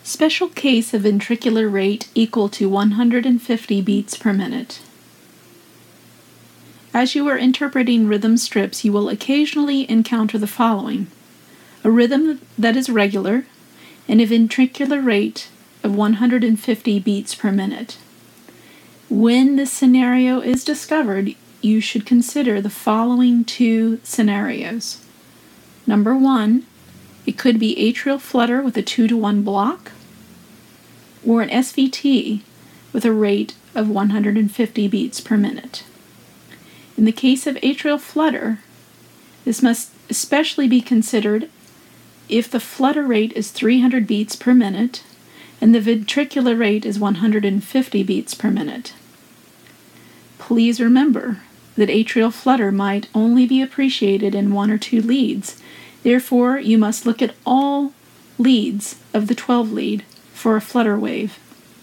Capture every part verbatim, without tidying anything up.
Special case of ventricular rate equal to one hundred fifty beats per minute. As you are interpreting rhythm strips, you will occasionally encounter the following: a rhythm that is regular and a ventricular rate of one hundred fifty beats per minute. When this scenario is discovered, you should consider the following two scenarios. Number one, it could be atrial flutter with a two to one block, or an S V T with a rate of one hundred fifty beats per minute. In the case of atrial flutter, this must especially be considered if the flutter rate is three hundred beats per minute and the ventricular rate is one hundred fifty beats per minute. Please remember that atrial flutter might only be appreciated in one or two leads. Therefore, you must look at all leads of the twelve lead for a flutter wave.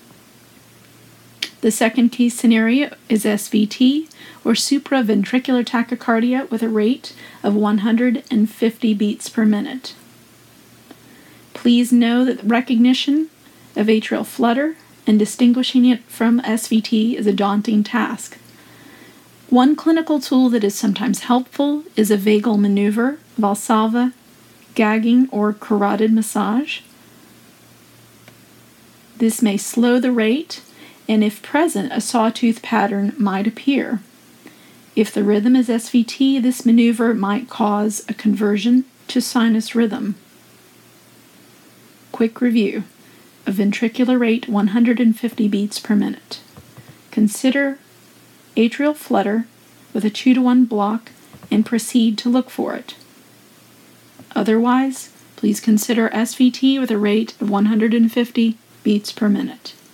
The second case scenario is S V T, or supraventricular tachycardia, with a rate of one hundred fifty beats per minute. Please know that recognition of atrial flutter and distinguishing it from S V T is a daunting task. One clinical tool that is sometimes helpful is a vagal maneuver, Valsalva, gagging, or carotid massage. This may slow the rate, and if present, a sawtooth pattern might appear. If the rhythm is S V T, this maneuver might cause a conversion to sinus rhythm. Quick review: a ventricular rate one hundred fifty beats per minute. Consider atrial flutter with a two to one block and proceed to look for it. Otherwise, please consider S V T with a rate of one hundred fifty beats per minute.